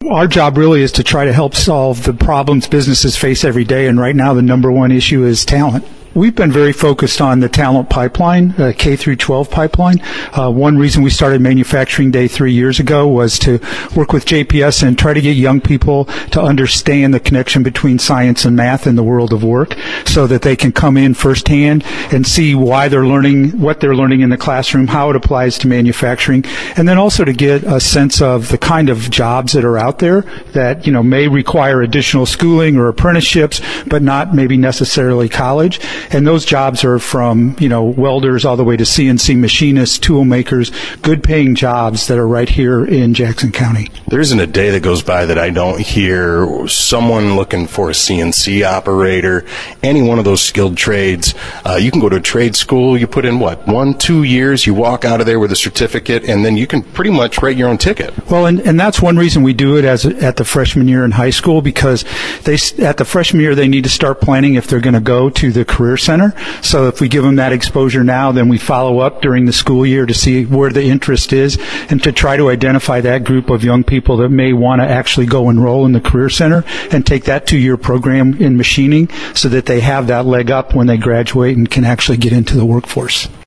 Our job really is to try to help solve the problems businesses face every day, and right now the number one issue is talent. We've been very focused on the talent pipeline, K through 12 pipeline. One reason we started Manufacturing Day 3 years ago was to work with JPS and try to get young people to understand the connection between science and math in the world of work so that they can come in firsthand and see why they're learning, what they're learning in the classroom, how it applies to manufacturing, and then also to get a sense of the kind of jobs that are out there that, may require additional schooling or apprenticeships, but not maybe necessarily college. And those jobs are from, welders all the way to CNC machinists, tool makers, good paying jobs that are right here in Jackson County. There isn't a day that goes by that I don't hear someone looking for a CNC operator, any one of those skilled trades. You can go to a trade school, you put in 1-2 years, you walk out of there with a certificate, and then you can pretty much write your own ticket. Well, and that's one reason we do it at the freshman year in high school, because at the freshman year they need to start planning if they're going to go to the Career Center. So if we give them that exposure now, then we follow up during the school year to see where the interest is and to try to identify that group of young people that may want to actually go enroll in the Career Center and take that 2-year program in machining so that they have that leg up when they graduate and can actually get into the workforce.